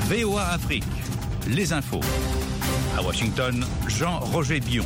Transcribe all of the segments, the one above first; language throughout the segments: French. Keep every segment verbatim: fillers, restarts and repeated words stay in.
V O A Afrique, les infos. À Washington, Jean-Roger Bion.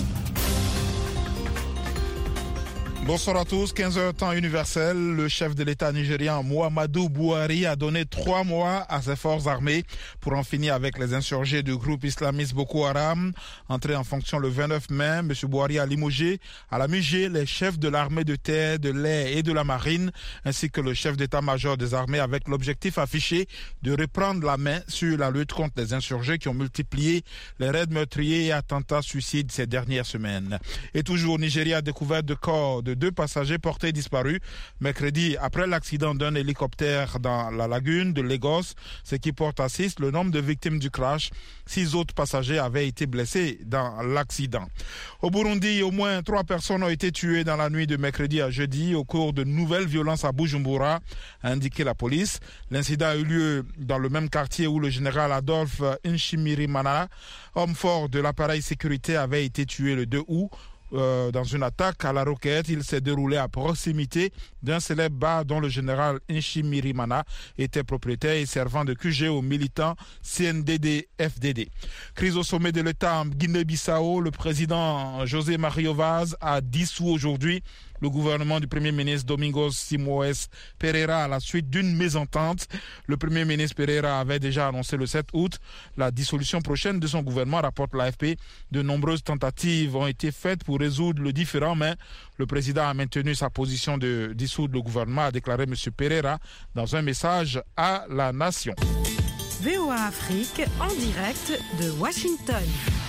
Bonsoir à tous, quinze heures temps universel. Le chef de l'État nigérian Muhammadu Buhari a donné trois mois à ses forces armées pour en finir avec les insurgés du groupe islamiste Boko Haram. Entré en fonction le vingt-neuf mai, M. Buhari a limogé à la M U G les chefs de l'armée de terre, de l'air et de la marine, ainsi que le chef d'état-major des armées, avec l'objectif affiché de reprendre la main sur la lutte contre les insurgés qui ont multiplié les raids meurtriers et attentats suicides ces dernières semaines. Et toujours au Nigeria, découverte de corps de deux passagers portés disparus mercredi après l'accident d'un hélicoptère dans la lagune de Lagos, ce qui porte à six le nombre de victimes du crash. Six autres passagers avaient été blessés dans l'accident. Au Burundi, au moins trois personnes ont été tuées dans la nuit de mercredi à jeudi au cours de nouvelles violences à Bujumbura, a indiqué la police. L'incident a eu lieu dans le même quartier où le général Adolphe Nshimirimana, homme fort de l'appareil sécuritaire, avait été tué le deux août. Euh, dans une attaque à la roquette. Il s'est déroulé à proximité d'un célèbre bar dont le général Nshimirimana était propriétaire et servant de Q G aux militants C N D D F D D. Crise au sommet de l'État en Guinée-Bissau. Le président José Mario Vaz a dissous aujourd'hui le gouvernement du Premier ministre Domingos Simoes Pereira à la suite d'une mésentente. Le Premier ministre Pereira avait déjà annoncé le sept août la dissolution prochaine de son gouvernement, rapporte l'A F P. De nombreuses tentatives ont été faites pour résoudre le différend, mais le président a maintenu sa position de dissoudre le gouvernement, a déclaré M. Pereira dans un message à la nation. V O A Afrique en direct de Washington.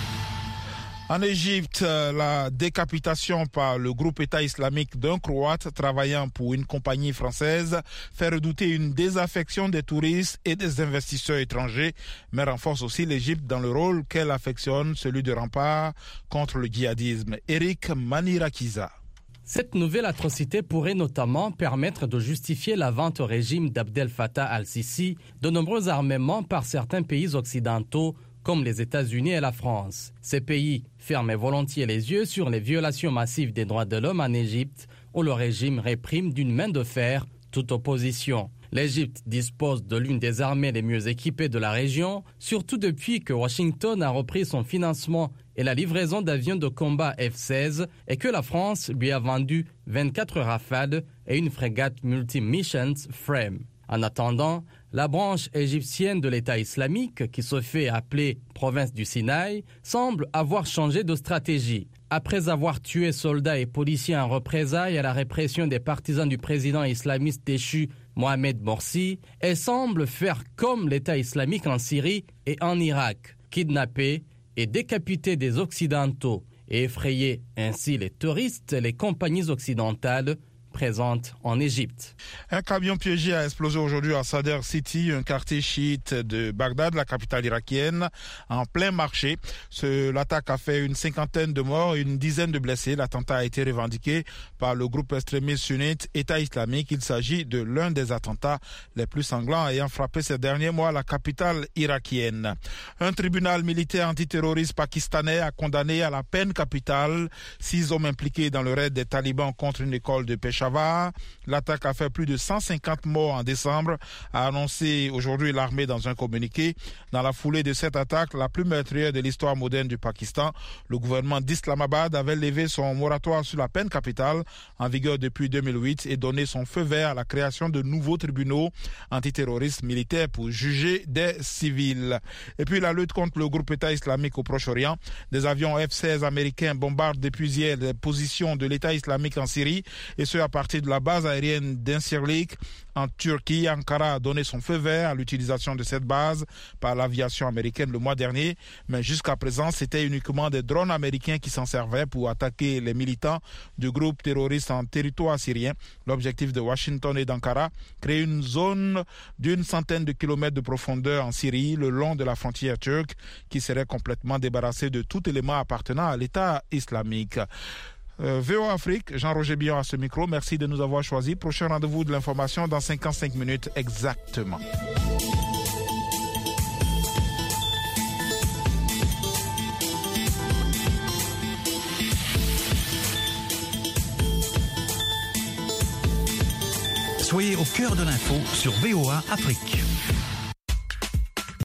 En Égypte, la décapitation par le groupe État islamique d'un Croate travaillant pour une compagnie française fait redouter une désaffection des touristes et des investisseurs étrangers, mais renforce aussi l'Égypte dans le rôle qu'elle affectionne, celui de rempart contre le djihadisme. Eric Manirakiza. Cette nouvelle atrocité pourrait notamment permettre de justifier la vente au régime d'Abdel Fattah al-Sisi de nombreux armements par certains pays occidentaux comme les États-Unis et la France. Ces pays ferment volontiers les yeux sur les violations massives des droits de l'homme en Égypte, où le régime réprime d'une main de fer toute opposition. L'Égypte dispose de l'une des armées les mieux équipées de la région, surtout depuis que Washington a repris son financement et la livraison d'avions de combat F seize et que la France lui a vendu vingt-quatre Rafales et une frégate Multi-Missions Frame. En attendant, la branche égyptienne de l'État islamique, qui se fait appeler province du Sinaï, semble avoir changé de stratégie. Après avoir tué soldats et policiers en représailles à la répression des partisans du président islamiste déchu Mohamed Morsi, elle semble faire comme l'État islamique en Syrie et en Irak, kidnapper et décapiter des Occidentaux et effrayer ainsi les touristes et les compagnies occidentales présente en Égypte. Un camion piégé a explosé aujourd'hui à Sadr City, un quartier chiite de Bagdad, la capitale irakienne, en plein marché. Ce, l'attaque a fait une cinquantaine de morts et une dizaine de blessés. L'attentat a été revendiqué par le groupe extrémiste sunnite État islamique. Il s'agit de l'un des attentats les plus sanglants ayant frappé ces derniers mois la capitale irakienne. Un tribunal militaire antiterroriste pakistanais a condamné à la peine capitale six hommes impliqués dans le raid des talibans contre une école de Peshawar. L'attaque a fait plus de cent cinquante morts en décembre, a annoncé aujourd'hui l'armée dans un communiqué. Dans la foulée de cette attaque, la plus meurtrière de l'histoire moderne du Pakistan, le gouvernement d'Islamabad avait levé son moratoire sur la peine capitale en vigueur depuis deux mille huit et donné son feu vert à la création de nouveaux tribunaux antiterroristes militaires pour juger des civils. Et puis la lutte contre le groupe État islamique au Proche-Orient. Des avions F seize américains bombardent depuis hier les positions de l'État islamique en Syrie, et ce à partir de la base aérienne d'Incirlik en Turquie. Ankara a donné son feu vert à l'utilisation de cette base par l'aviation américaine le mois dernier, mais jusqu'à présent, c'était uniquement des drones américains qui s'en servaient pour attaquer les militants du groupe terroriste en territoire syrien. L'objectif de Washington et d'Ankara, créer une zone d'une centaine de kilomètres de profondeur en Syrie, le long de la frontière turque, qui serait complètement débarrassée de tout élément appartenant à l'État islamique. Euh, V O A Afrique, Jean-Roger Bion à ce micro. Merci de nous avoir choisis. Prochain rendez-vous de l'information dans cinquante-cinq minutes exactement. Soyez au cœur de l'info sur V O A Afrique.